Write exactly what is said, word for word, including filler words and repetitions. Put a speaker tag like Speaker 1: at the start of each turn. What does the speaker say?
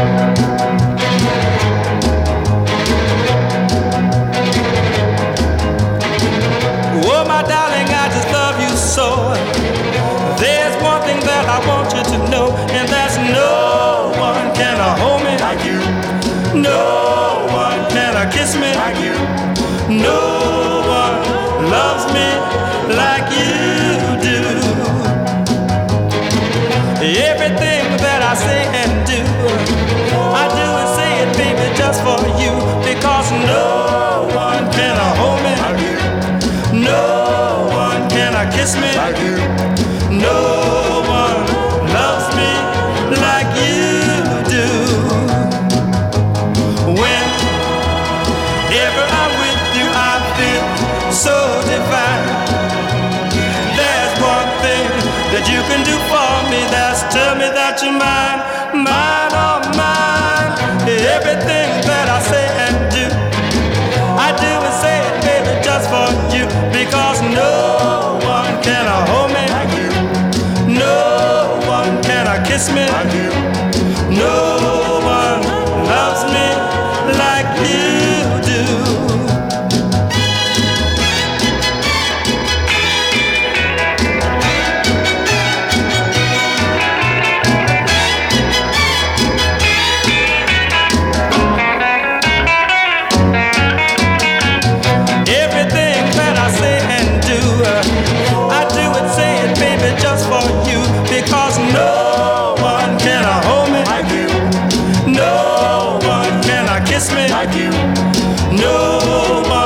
Speaker 1: Oh, my darling, I just love you so. There's one thing that I want you to know, and that's no one can hold me like you. No one can kiss me like you. No one loves me like you do. Everything that I say and do, I do and say it, baby, just for you. Because no one can hold me like you. No one can kiss me like you. No one loves me like you do. Whenever I'm with you, I feel so divine. There's one thing that you can do for me, that's tell me that you're mine, mine, oh mine. Everything that I say and do, I do and say it, baby, just for you. Because no one can hold me like you. No one can kiss me like you. No one loves me like you do. Everything that I say and do, uh, I do and say it, baby, just for you. Because no one can hold me like you. No one can kiss me like you. No one